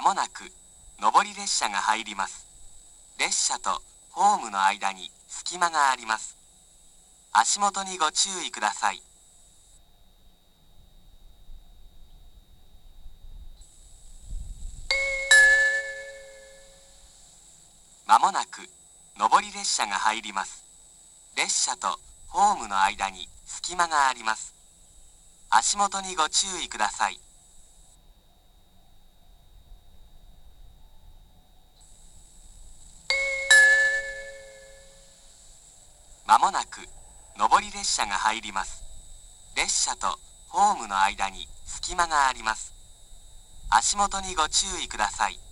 まもなく上り列車が入ります。列車とホームの間に隙間があります。足元にご注意ください。まもなく上り列車が入ります。列車とホームの間に隙間があります。足元にご注意ください。まもなく上り列車が入ります。列車とホームの間に隙間があります。足元にご注意ください。